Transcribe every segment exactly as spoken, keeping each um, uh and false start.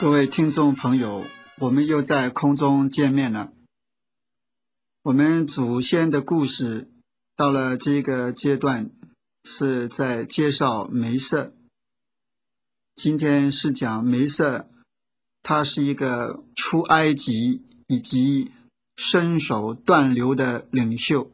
各位听众朋友，我们又在空中见面了。我们祖先的故事到了这个阶段，是在介绍梅瑟。今天是讲梅瑟，他是一个出埃及以及伸手断流的领袖。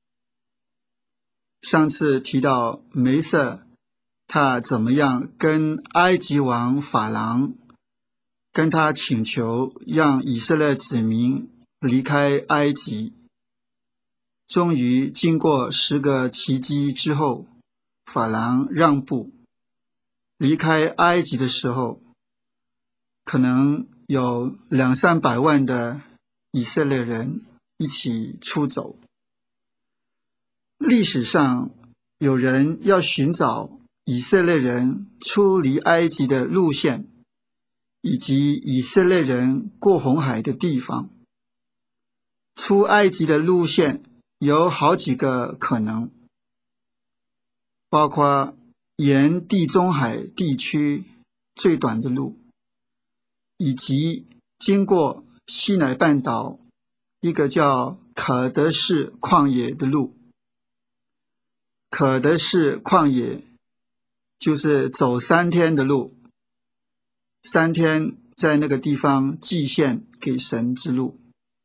上次提到梅瑟，他怎么样跟埃及王法郎跟他请求让以色列子民离开埃及。终于经过十个奇迹之后，法郎让步，离开埃及的时候，可能有两三百万的以色列人一起出走。历史上有人要寻找以色列人出离埃及的路线，以及以色列人过红海的地方。出埃及的路线有好几个可能，包括沿地中海地区最短的路，以及经过西乃半岛一个叫可德士旷野的路。可德士旷野就是走三天的路，三天在那个地方祭献给神之路。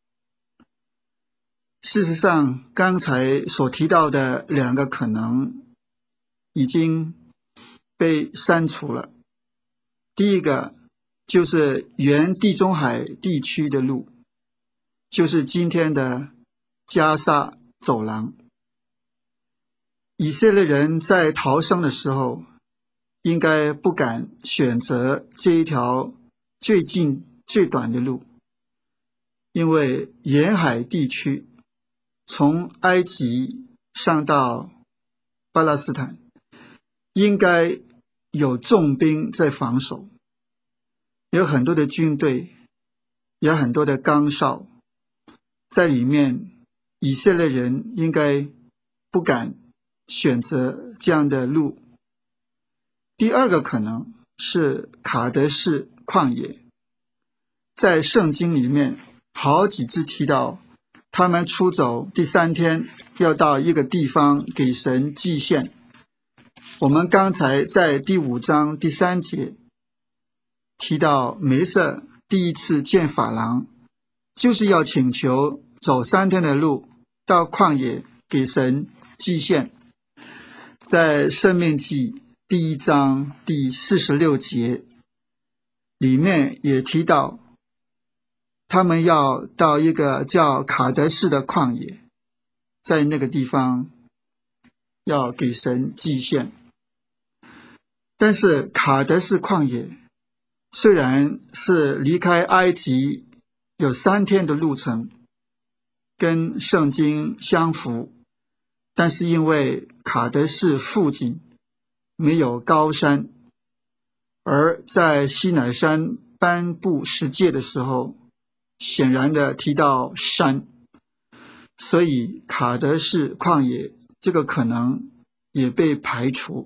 事实上，刚才所提到的两个可能已经被删除了。第一个就是沿地中海地区的路，就是今天的加沙走廊。以色列人在逃生的时候，应该不敢选择这一条最近最短的路，因为沿海地区从埃及上到巴勒斯坦，应该有重兵在防守，有很多的军队，有很多的岗哨在里面，以色列人应该不敢选择这样的路。第二个可能是卡德士旷野，在圣经里面好几次提到他们出走第三天要到一个地方给神祭献。我们刚才在第五章第三节提到梅瑟第一次见法郎，就是要请求走三天的路到旷野给神祭献。在申命记第一章第四十六节里面也提到，他们要到一个叫卡德士的旷野，在那个地方要给神祭献。但是卡德士旷野虽然是离开埃及有三天的路程，跟圣经相符，但是因为卡德士附近没有高山，而在西乃山颁布十诫的时候显然的提到山，所以卡德士旷野这个可能也被排除。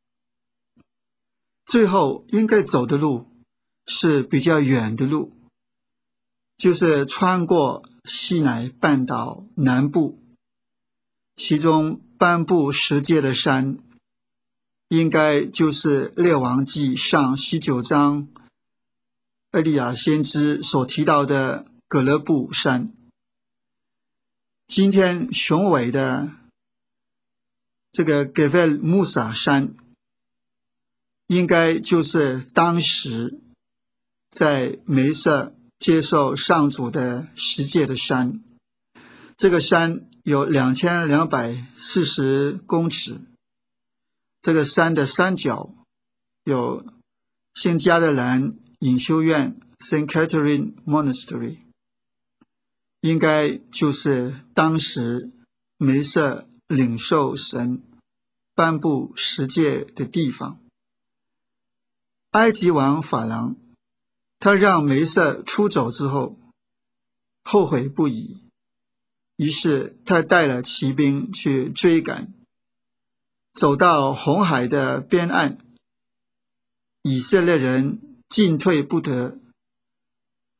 最后应该走的路是比较远的路，就是穿过西乃半岛南部，其中颁布十诫的山应该就是列王纪上十九章厄利亚先知所提到的葛勒布山。今天雄伟的这个格菲尔穆萨山应该就是当时在梅瑟接受上主的十诫的山。这个山有两千两百四十公尺，这个山的山脚有圣加德兰隐修院 Saint Catherine Monastery， 应该就是当时梅瑟领受神颁布十诫的地方。埃及王法郎他让梅瑟出走之后后悔不已，于是他带了骑兵去追赶，走到红海的边岸，以色列人进退不得，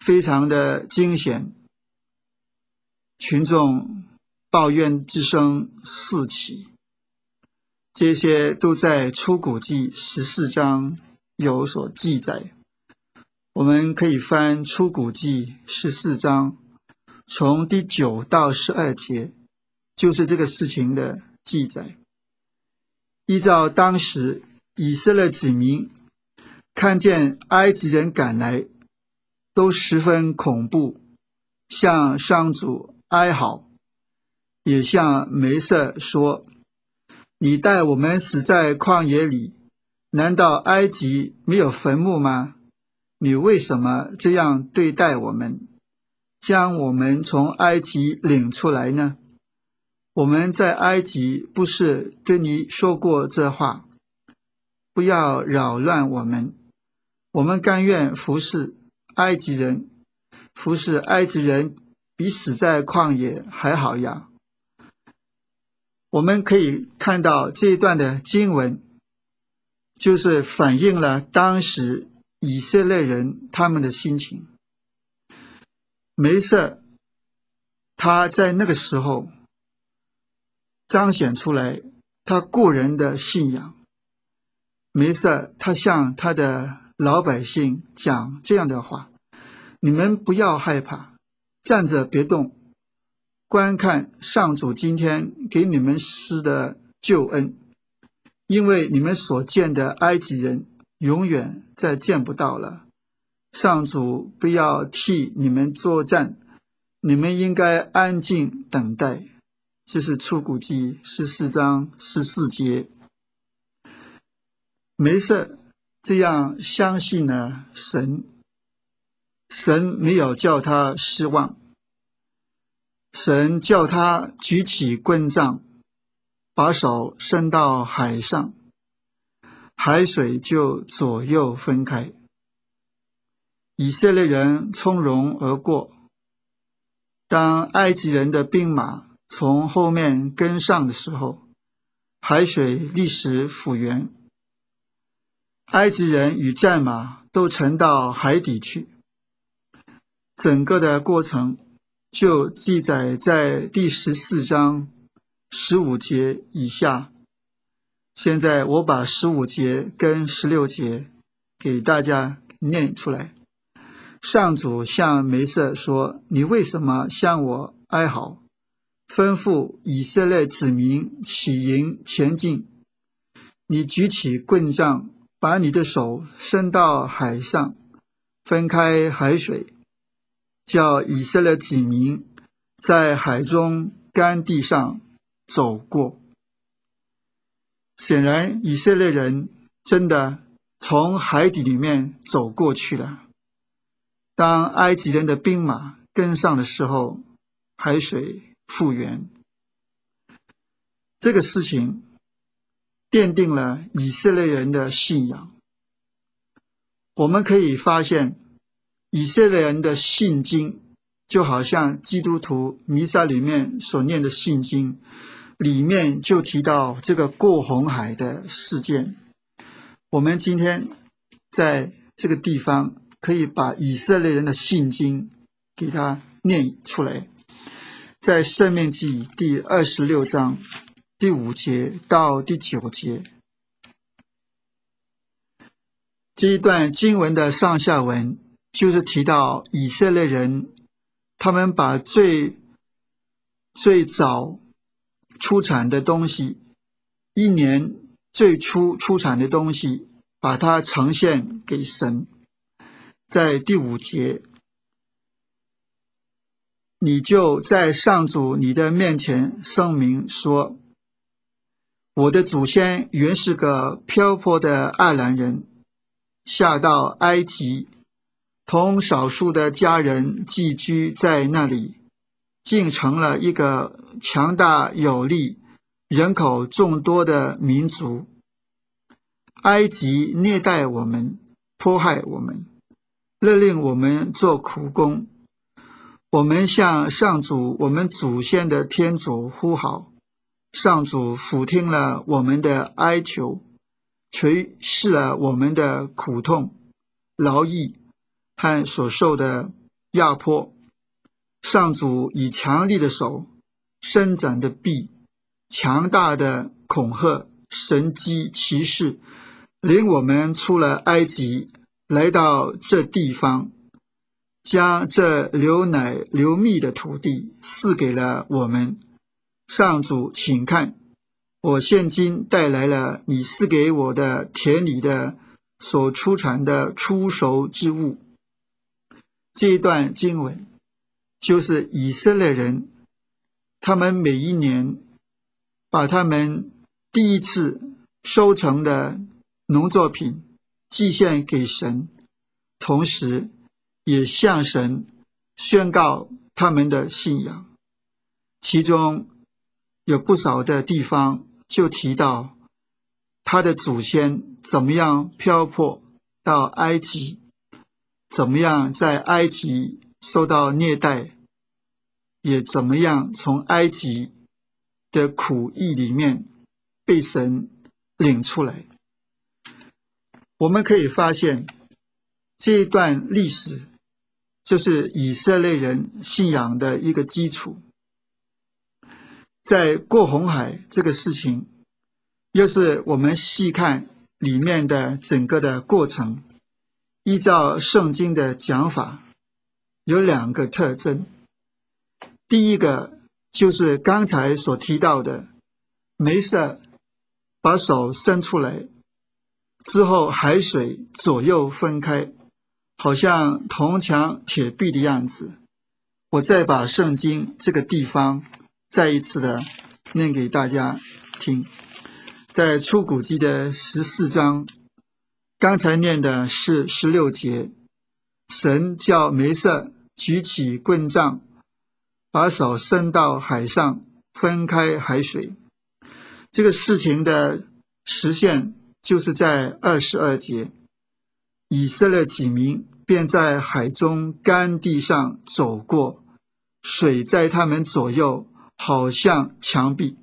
非常的惊险，群众抱怨之声四起，这些都在出谷记十四章有所记载。我们可以翻出谷记十四章，从第九到十二节，就是这个事情的记载。依照当时以色列子民看见埃及人赶来，都十分恐怖，向上主哀嚎，也向梅瑟说：你带我们死在旷野里，难道埃及没有坟墓吗？你为什么这样对待我们，将我们从埃及领出来呢？我们在埃及不是对你说过这话，不要扰乱我们，我们甘愿服侍埃及人，服侍埃及人比死在旷野还好呀。我们可以看到这一段的经文，就是反映了当时以色列人他们的心情。梅瑟他在那个时候彰显出来他个人的信仰。梅瑟他向他的老百姓讲这样的话：你们不要害怕，站着别动，观看上主今天给你们施的救恩，因为你们所见的埃及人永远再见不到了。上主不要替你们作战，你们应该安静等待。这是出谷记十四章十四节。梅瑟这样相信了神，神没有叫他失望，神叫他举起棍杖，把手伸到海上，海水就左右分开，以色列人从容而过。当埃及人的兵马从后面跟上的时候，海水立时复原，埃及人与战马都沉到海底去。整个的过程就记载在第十四章十五节以下。现在我把十五节跟十六节给大家念出来。上主向梅瑟说：你为什么向我哀嚎？吩咐以色列子民起营前进。你举起棍杖，把你的手伸到海上，分开海水，叫以色列子民在海中干地上走过。显然以色列人真的从海底里面走过去了。当埃及人的兵马跟上的时候，海水复原。这个事情奠定了以色列人的信仰。我们可以发现，以色列人的信经就好像基督徒弥撒里面所念的信经，里面就提到这个过红海的事件。我们今天在这个地方可以把以色列人的信经给他念出来。在申命记第二十六章第五节到第九节，这一段经文的上下文就是提到以色列人，他们把最最早出产的东西，一年最初出产的东西，把它呈现给神。在第五节，你就在上主你的面前声明说：我的祖先原是个漂泊的爱兰人，下到埃及，同少数的家人寄居在那里，竟成了一个强大有力、人口众多的民族。埃及虐待我们，迫害我们，勒令我们做苦工。我们向上主我们祖先的天主呼号，上主俯听了我们的哀求，垂视了我们的苦痛、劳役和所受的压迫，上主以强力的手、伸展的臂、强大的恐吓、神迹奇事，领我们出了埃及，来到这地方，将这流奶流蜜的土地赐给了我们。上主，请看，我现今带来了你赐给我的田里的所出产的初熟之物。这一段经文就是以色列人，他们每一年把他们第一次收成的农作品祭献给神，同时也向神宣告他们的信仰。其中有不少的地方就提到他的祖先怎么样漂泊到埃及，怎么样在埃及受到虐待，也怎么样从埃及的苦役里面被神领出来。我们可以发现，这一段历史就是以色列人信仰的一个基础。在过红海这个事情，又是我们细看里面的整个的过程，依照圣经的讲法，有两个特征。第一个就是刚才所提到的，梅瑟把手伸出来之后，海水左右分开，好像铜墙铁壁的样子。我再把圣经这个地方再一次的念给大家听。在出谷记的十四章，刚才念的是十六节，神叫梅瑟举起棍杖，把手伸到海上，分开海水。这个事情的实现就是在二十二节，以色列几民便在海中干地上走过，水在他们左右，好像墙壁。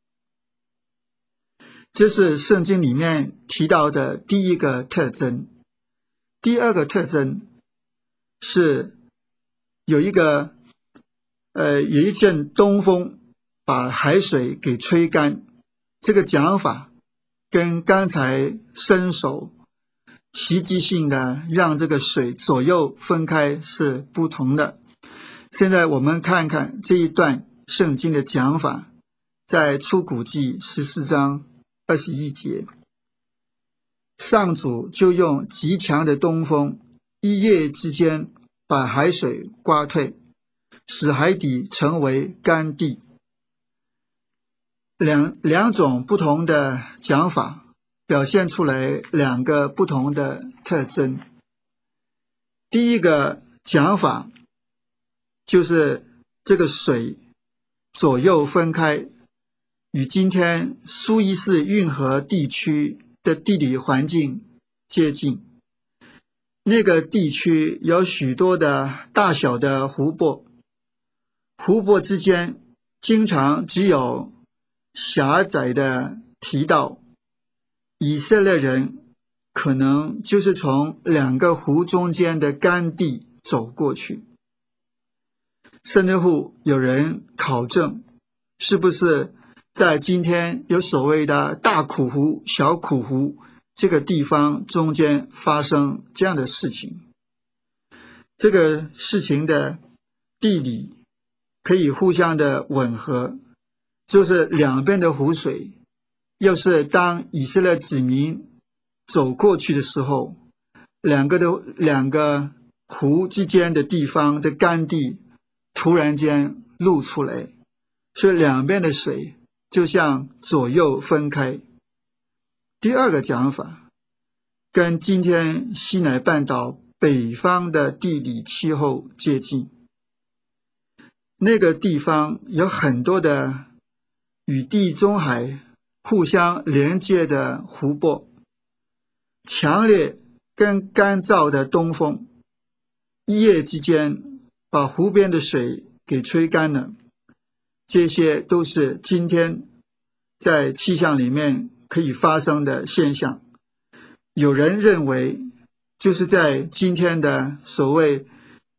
这是圣经里面提到的第一个特征。第二个特征是有一个呃有一阵东风把海水给吹干，这个讲法跟刚才伸手奇迹性的让这个水左右分开是不同的。现在我们看看这一段圣经的讲法，在出谷记十四章二十一节，上主就用极强的东风，一夜之间把海水刮退，使海底成为干地。两两种不同的讲法表现出来两个不同的特征。第一个讲法就是这个水左右分开，与今天苏伊士运河地区的地理环境接近。那个地区有许多的大小的湖泊，湖泊之间经常只有狭窄的堤道，以色列人可能就是从两个湖中间的干地走过去。甚至乎有人考证，是不是在今天有所谓的大苦湖、小苦湖这个地方中间发生这样的事情。这个事情的地理可以互相的吻合，就是两边的湖水，要是当以色列子民走过去的时候，两个的两个湖之间的地方的干地突然间露出来，所以两边的水就像左右分开。第二个讲法跟今天西乃半岛北方的地理气候接近，那个地方有很多的与地中海互相连接的湖泊，强烈跟干燥的东风一夜之间把湖边的水给吹干了。这些都是今天在气象里面可以发生的现象。有人认为就是在今天的所谓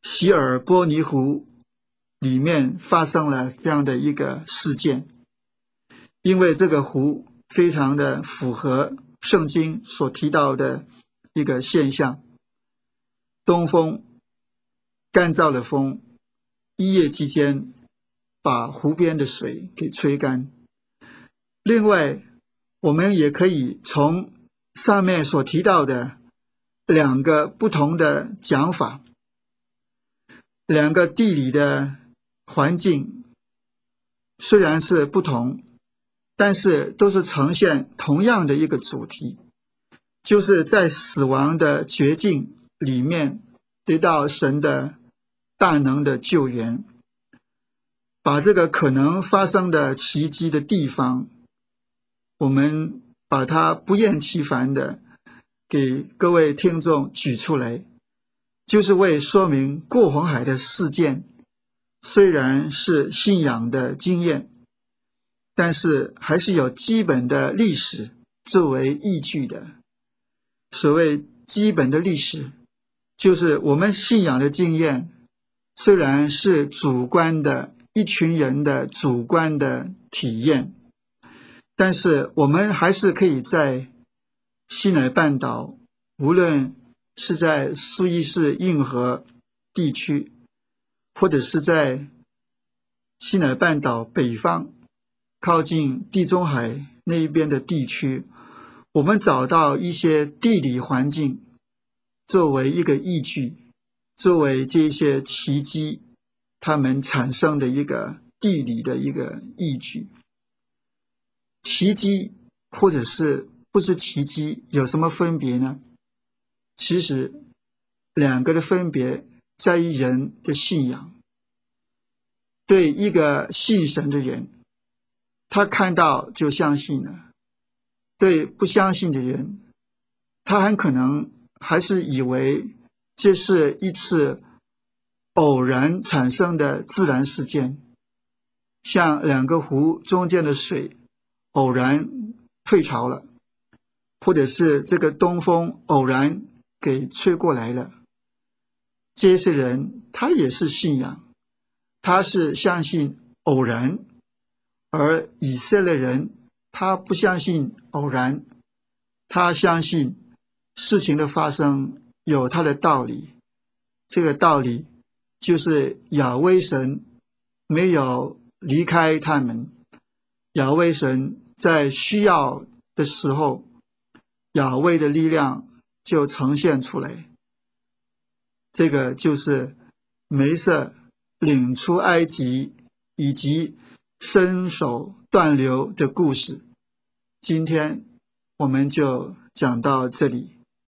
希尔波尼湖里面发生了这样的一个事件，因为这个湖非常的符合圣经所提到的一个现象，东风干燥的风一夜之间把湖边的水给吹干。另外，我们也可以从上面所提到的两个不同的讲法，两个地理的环境虽然是不同，但是都是呈现同样的一个主题，就是在死亡的绝境里面得到神的大能的救援，把这个可能发生的奇迹的地方，我们把它不厌其烦的给各位听众举出来，就是为说明过红海的事件虽然是信仰的经验，但是还是有基本的历史作为依据的。所谓基本的历史，就是我们信仰的经验虽然是主观的，一群人的主观的体验，但是我们还是可以在西乃半岛，无论是在苏伊士运河地区，或者是在西乃半岛北方靠近地中海那一边的地区，我们找到一些地理环境作为一个依据，作为这些奇迹它们产生的一个地理的一个依据。奇迹或者是不是奇迹有什么分别呢？其实两个的分别在于人的信仰。对一个信神的人，他看到就相信了；对不相信的人，他很可能还是以为这是一次偶然产生的自然事件，像两个湖中间的水偶然退潮了，或者是这个东风偶然给吹过来了。这些人他也是信仰，他是相信偶然，而以色列人他不相信偶然，他相信事情的发生有他的道理。这个道理就是亚威神没有离开他们，亚威神在需要的时候，亚威的力量就呈现出来。这个就是梅瑟领出埃及以及伸手断流的故事。今天我们就讲到这里。